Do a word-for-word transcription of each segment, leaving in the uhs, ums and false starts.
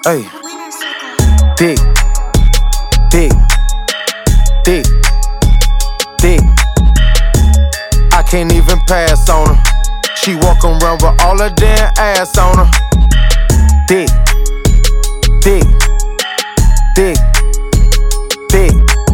Hey, dick, dick, dick, dick. I can't even pass on her. She walk around with all her damn ass on her. Dick, dick, dick, dick.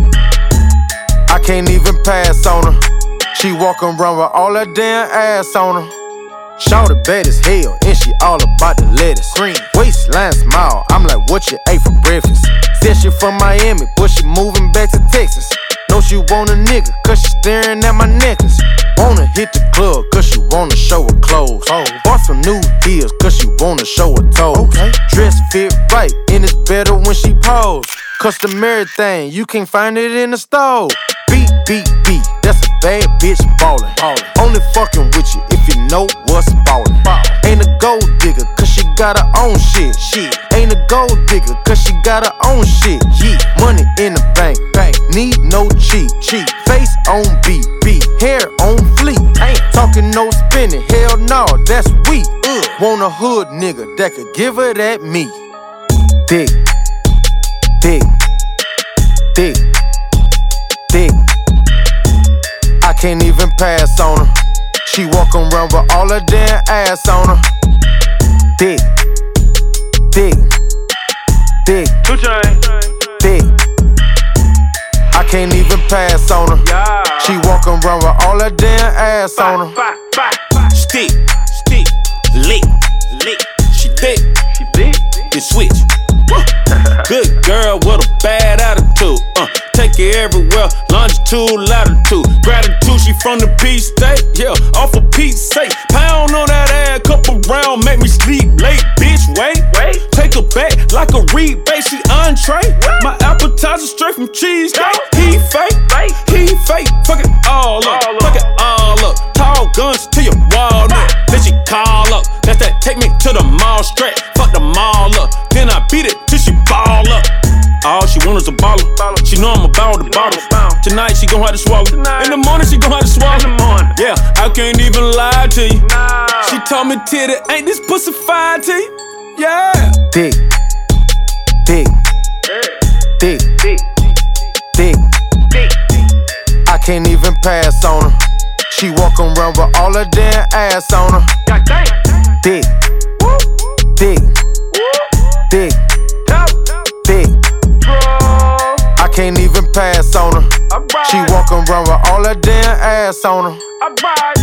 I can't even pass on her. She walk around with all her damn ass on her. Shawty bad as hell, and she all about the lettuce. Green waistline smile, I'm like, what you ate for breakfast? Said she from Miami, but she moving back to Texas. Know she want a nigga, cause she staring at my necklace. Wanna hit the club, cause she wanna show her clothes. Oh. Bought some new heels, cause she wanna show her toes. Okay. Dress fit right, and it's better when she pose. Customary thing, you can't find it in the store. Beat, beat, beat, that's a bad bitch ballin'. ballin'. Only fucking with you if you know what's ballin'. Ball. Ain't a gold digger, cause she got her own shit. shit. Ain't a gold digger, cause she got her own shit. Yeah. Money in the bank, bank. Need no cheat, cheat. Face on beat, beat. Hair on fleek. Ain't talking no spinning, hell no, that's weak. Ugh. Want a hood nigga that could give her that meat. Dick, dick, dick, dick. I can't even pass on her. She walk around with all her damn ass on her. Dick, dick, dick, dick. I can't even pass on her. She walk around with all her damn ass on her. Stick, stick, lick, lick. She thick, she thick. Then switch. Good girl with a bad attitude. Uh, take it everywhere. Longitude, latitude. Gratitude, she from the P-State. Yeah, off of Pete's sake. Pound on that ass, couple round, make me sleep late. Bitch, wait, wait. Take her back like a rebate. She entree. What? My appetizer straight from cheesecake. He fake, fake, he fake. Fuck it all up, all fuck up. it all up. Tall guns to your walnut. Then she call up. That's that take me to the mall straight. Fuck the mall up. Then I beat it till she ball up. All she want is a baller. She know I'm about the bottle. Tonight she gon' have to swallow. In the morning she gon' have to swallow. Yeah, I can't even lie to you. She told me, Titty, ain't this pussy fine to you? Yeah. Dick, dick, dick, dick, dick. I can't even pass on her. She walk around with all her damn ass on her. Dick, dick, dick, dick. I can't even pass on her. She walk around with all her damn ass on her.